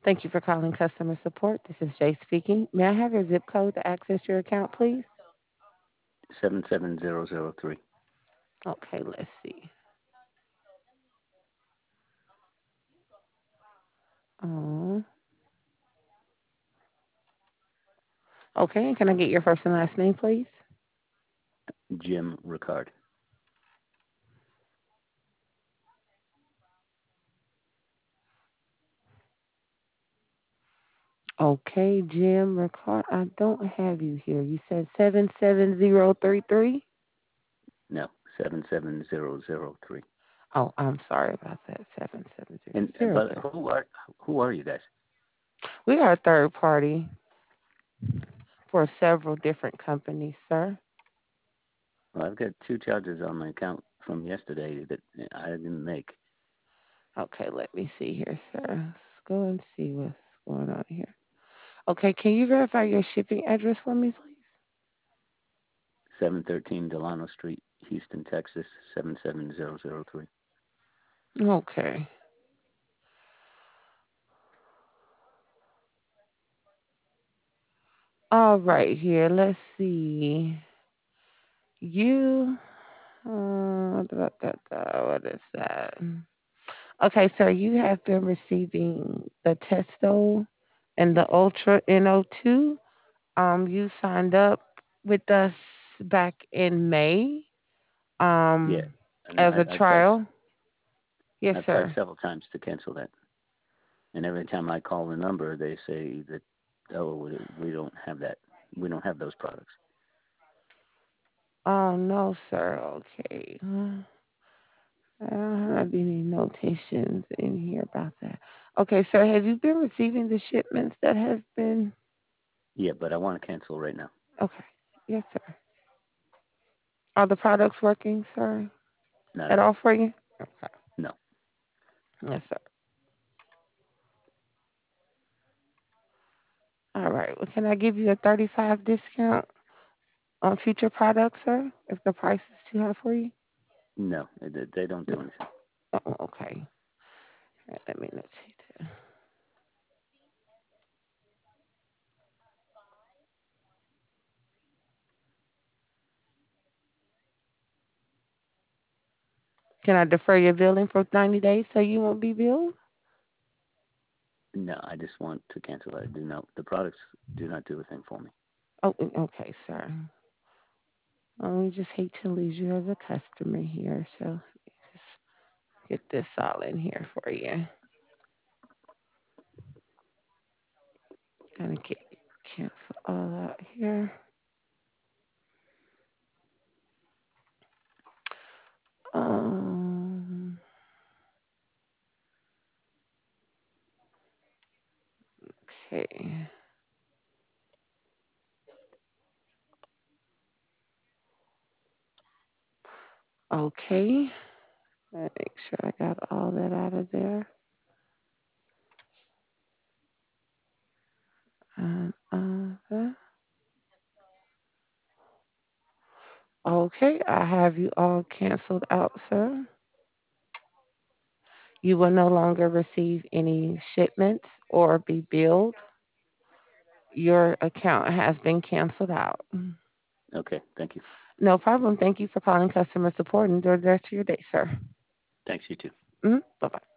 Thank you for calling customer support. This is Jay speaking. May I have your zip code to access your account, please? 77003. Okay, let's see. Um, okay, and can I get your first and last name, please? Jim Ricard. Okay, Jim Ricard. I don't have you here. You said 77033? No, 77003. Oh, I'm sorry about that. And 77003. but who are you guys? We are a third party for several different companies, sir. Well, I've got two charges on my account from yesterday that I didn't make. Okay, let me see here, sir. Let's go and see what's going on here. Okay, can you verify your shipping address for me, please? 713 Delano Street, Houston, Texas 77003. Okay. All right, here. Let's see. You. What is that? Okay, sir. You have been receiving the Testo and the Ultra NO2. You signed up with us back in May. Yeah, Um, and as a I've tried trial. Yes, sir. several times to cancel that, and every time I call the number, they say that we don't have that, we don't have those products. Oh no, sir. Okay. I don't have any notations in here about that. Okay, sir, have you been receiving the shipments that have been? Yeah, but I want to cancel right now. Okay, yes, sir. Are the products working, sir, Not at at all all. for you? Okay, No, yes, sir. All right. Well, can I give you a 35 discount on future products, sir, if the price is too high for you? no, they don't No. do anything. Oh, okay. All right, let me notate that. Can I defer your billing for 90 days so you won't be billed? No, I just want to cancel. I do not. The products do not do a thing for me. Oh, okay, sir. We just hate to lose you as a customer here, so just get this all in here for you. Gonna get cancel all out here. Um, okay. Okay. Let me make sure I got all that out of there. And okay, I have you all canceled out, sir. You will no longer receive any shipments or be billed. Your account has been canceled out. Okay, thank you. No problem. Thank you for calling customer support. Enjoy the rest of your day, sir. Thanks, you too. Bye bye.